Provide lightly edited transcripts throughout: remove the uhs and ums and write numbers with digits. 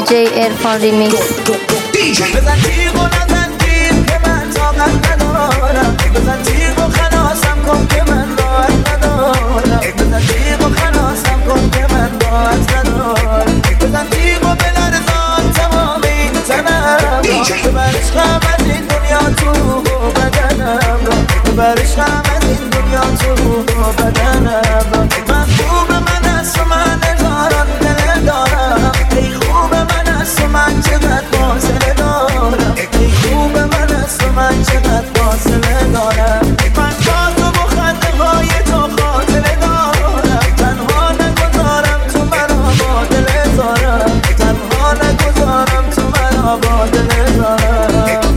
DJ عرفان ریمیکس. بزن تیغ و نزن تیغ که من طاقت ندارم، بزن تیغ و خلاصم کن که من راحت ندارم، بزن تیغ و خلاصم کن که من راحت ندارم، بزن تیغ و بلرزان تمام این تنم را، ببر عشقم از این دنیا تو بدنم را، ببر عشقم از این دنیا تو بدنم را. من خوب من است و من هزاران دل دارم، ای خوب من است و من چقدر فاصله دارم، ای خوب من است و من چقدر فاصله دارم. من با تو و خنده های تو خاطره دارم، تنها نگذارم تو مرا با دل دارم، تنها نگذارم تو مرا با دل دارم.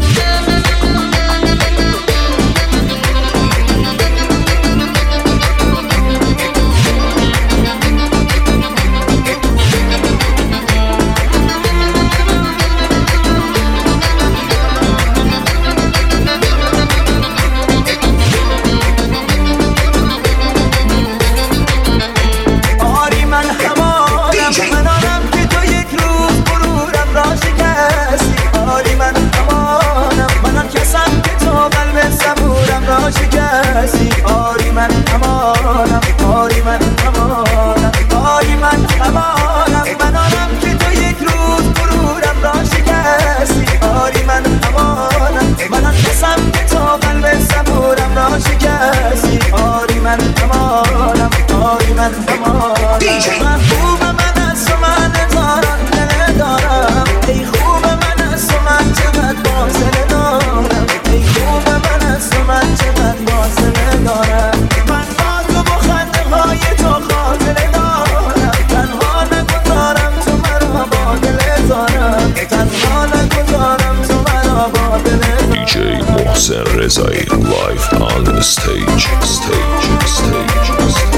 آری من همانم، آری من همانم، آری من همانم، من آنم که تو یک روز غرورم را شکستی. آری من همانم، من آن کسم که تو قلب صبورم را شکستی. آری من همانم، آری من همانم. من خوب من است و من هزاران دل دارم، ای خوب من است و من چقدر فاصله دارم، ای خوب من است و من چقدر فاصله دارم. من با تو و خنده های تو خاطره دارم، تنها نگذارم تو مرا با دل دارم، تنها نگذارم تو مرا با دل دارم. DJ محسن رضایی live on the stage.